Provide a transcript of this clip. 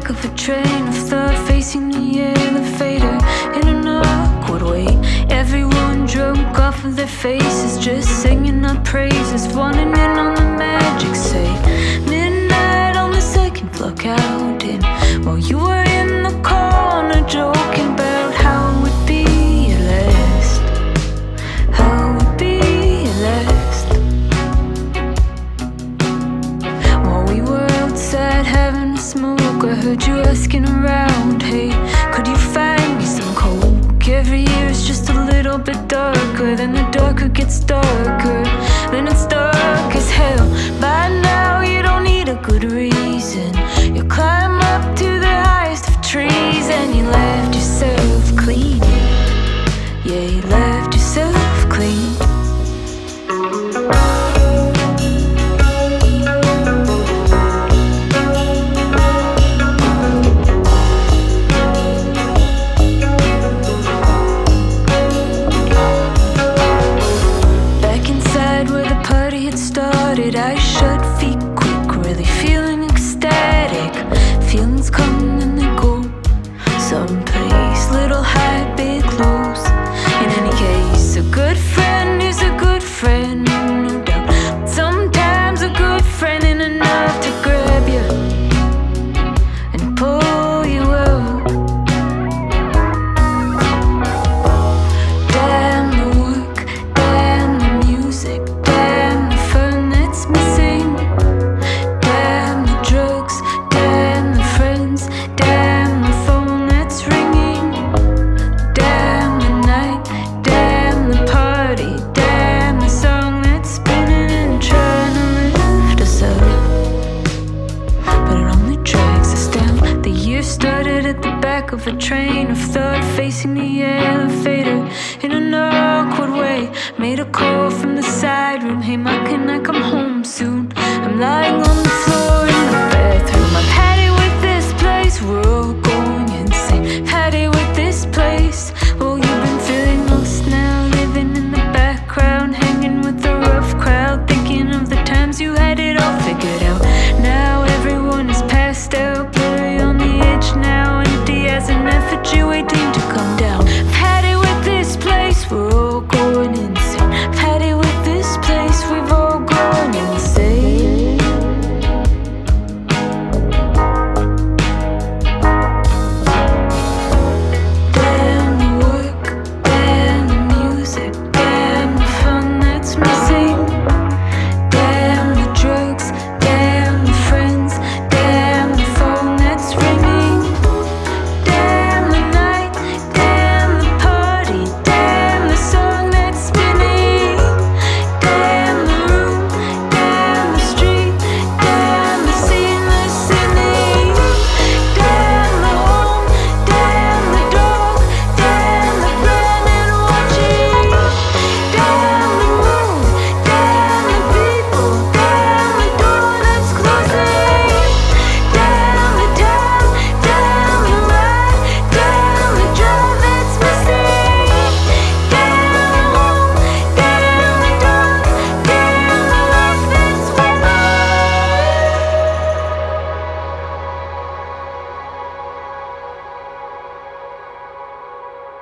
back of a train of thought, facing the elevator in an awkward way. Everyone drunk off of their faces, just singing our praises, wanting in on the magic. Say midnight on the second floor counting, while you were in the corner joking about how it would be at last, how it would be at last. While we were outside having a smoke, I heard you asking around, hey, could you find me some coke? Every year it's just a little bit darker, then the darker gets darker, then it's dark as hell. By now you don't need a good reason, you climb up to the highest of trees and you left yourself clean. Yeah, you left yourself clean. I shut feet quick, really feeling ecstatic. Feelings come and they go, someplace, little high, big lows. In any case, a good friend is a good friend, no doubt. But sometimes a good friend ain't enough to grab you and pull you out. Damn the work, damn the music, damn the fun that's missing. Damn the drugs, damn the friends, damn the phone that's ringing. Damn the night, damn the party, damn the song that's spinning and trying to lift us up, but it only drags us down. The year started at the back of a train of thought,